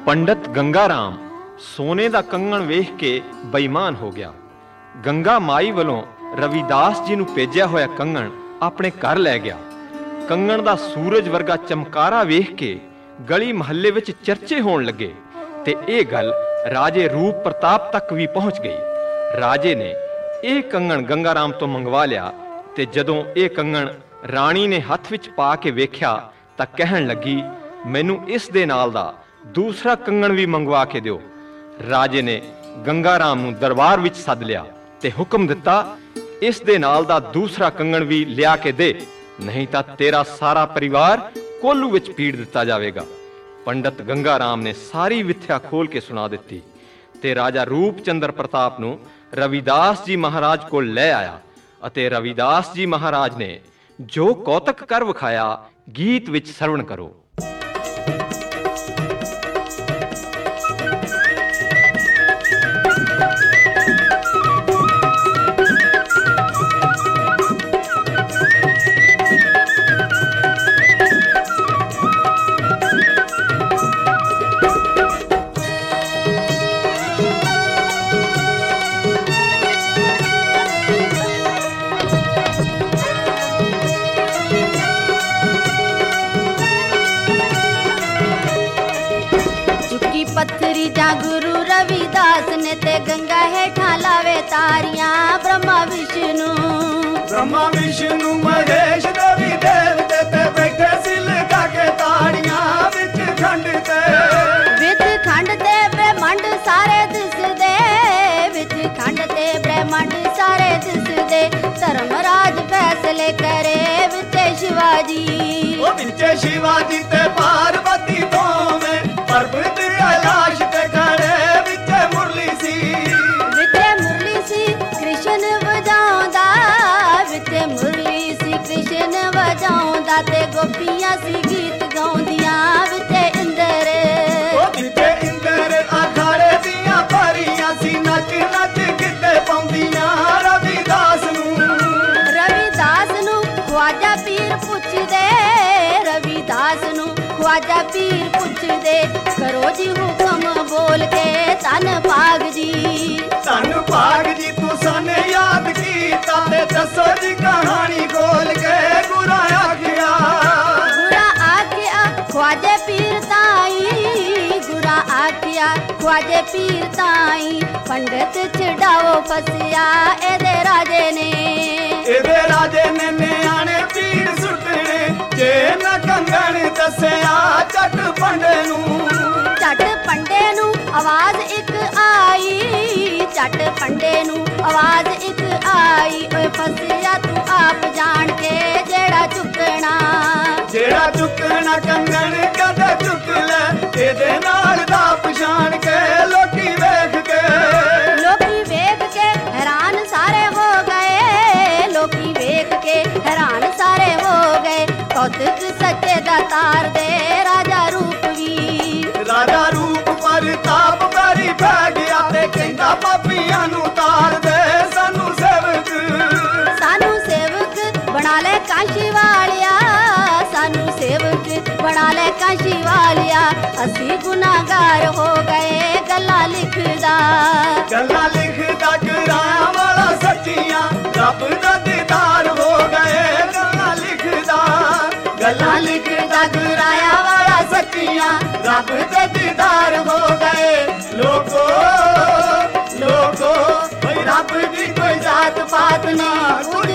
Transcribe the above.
ਪੰਡਤ ਗੰਗਾ ਰਾਮ ਸੋਨੇ ਦਾ ਕੰਗਣ ਵੇਖ ਕੇ ਬੇਈਮਾਨ ਹੋ ਗਿਆ। ਗੰਗਾ ਮਾਈ ਵੱਲੋਂ ਰਵਿਦਾਸ ਜੀ ਨੂੰ ਭੇਜਿਆ ਹੋਇਆ ਕੰਗਣ ਆਪਣੇ ਘਰ ਲੈ ਗਿਆ। ਕੰਗਣ ਦਾ ਸੂਰਜ ਵਰਗਾ ਚਮਕਾਰਾ ਵੇਖ ਕੇ ਗਲੀ ਮਹੱਲੇ ਵਿੱਚ ਚਰਚੇ ਹੋਣ ਲੱਗੇ ਤੇ ਇਹ ਗੱਲ ਰਾਜੇ ਰੂਪ ਪ੍ਰਤਾਪ ਤੱਕ ਵੀ ਪਹੁੰਚ ਗਈ। ਰਾਜੇ ਨੇ ਇਹ ਕੰਗਣ ਗੰਗਾ ਰਾਮ ਤੋਂ ਮੰਗਵਾ ਲਿਆ ਤੇ ਜਦੋਂ ਇਹ ਕੰਗਣ ਰਾਣੀ ਨੇ ਹੱਥ ਵਿੱਚ ਪਾ ਕੇ ਵੇਖਿਆ ਤਾਂ ਕਹਿਣ ਲੱਗੀ, ਮੈਨੂੰ ਇਸ ਦੇ ਨਾਲ ਦਾ ਦੂਸਰਾ ਕੰਗਣ ਵੀ ਮੰਗਵਾ ਕੇ ਦਿਓ। ਰਾਜੇ ਨੇ ਗੰਗਾ ਰਾਮ ਨੂੰ ਦਰਬਾਰ ਵਿੱਚ ਸੱਦ ਲਿਆ ਤੇ ਹੁਕਮ ਦਿੱਤਾ, ਇਸ ਦੇ ਨਾਲ ਦਾ ਦੂਸਰਾ ਕੰਗਣ ਵੀ ਲਿਆ ਕੇ ਦੇ, ਨਹੀਂ ਤਾਂ ਤੇਰਾ ਸਾਰਾ ਪਰਿਵਾਰ ਕੋਲੂ ਵਿੱਚ ਪੀੜ ਦਿੱਤਾ ਜਾਵੇਗਾ। ਪੰਡਤ ਗੰਗਾ ਰਾਮ ਨੇ ਸਾਰੀ ਵਿਥਿਆ ਖੋਲ ਕੇ ਸੁਣਾ ਦਿੱਤੀ ਤੇ ਰਾਜਾ ਰੂਪ ਚੰਦਰ ਪ੍ਰਤਾਪ ਨੂੰ ਰਵਿਦਾਸ ਜੀ ਮਹਾਰਾਜ ਕੋਲ ਲੈ ਆਇਆ ਅਤੇ ਰਵਿਦਾਸ ਜੀ ਮਹਾਰਾਜ ਨੇ ਜੋ ਕੌਤਕ ਕਰ ਵਿਖਾਇਆ ਗੀਤ ਵਿੱਚ ਸਰਵਣ ਕਰੋ। पत्थरी जा गुरु रविदास ने ते गंगा हेठा लावे तारियां। ब्रह्मा विष्णु महेश देवी देवते ते बैठे सिल गा के ताड़ियां। विच खंड ते ब्रह्मांड सारे दिसदे, विच खंड ते ब्रह्मांड सारे दिसदे। धर्मराज फैसले करे विच शिवाजी, ओ विच शिवाजी ते पार्वती दोवें पर्वत कैलाश ते खड़े विच मुरली सी कृष्ण वजाउंदा, विच मुरली सी कृष्ण वजाउंदा ते गोपियां सी गीत गाउंदियां। विच इंदर अखाड़े दियां परियां सी नच नच गिद्दे पाउंदियां। रविदास नू ख्वाजा पीर पुछदे, रविदास नू ख्वाजा पीर पुछदे, करो जी हुक्म बोल के धन भाग जी तू साने याद कीता ते दसो जी कहानी खोल के। गुरा आखिया ख्वाजे पीर ताई, गुरा आखिया ख्वाजे पीर ताई। पंडित छड़ाओ फसिया एदे राजे ने न्याणे पीर सुटने जे न कंगण दसिया। चट पंडे नू आवाज एक आई, चट पंडे नू आवाज एक आई। ओए फसिया तू आप जान के जेड़ा चुकना कंगण कदे चुक ले तेरे नाल दा पछाण के। लोकी वेख के हैरान सारे हो गए, लोकी वेख के हैरान सारे हो गए। कौतुक सच्चे दातार दे राजा रूप प्रताप बरी पै गया ते कहंदा पापियां नू तार दे। सानू सेवक बना ले काशी वालिया, सानू सेवक बना ले काशी वालिया। असी गुनाहगार हो गए गल्ला लिखदा कराया वाला सच्चियां। रब दा दीदार हो गए गल्ला लिखदा कराया वाला सच्चियां। रब दे दीदार हो गए। लोगो भाई रब दी कोई जात पात नहीं।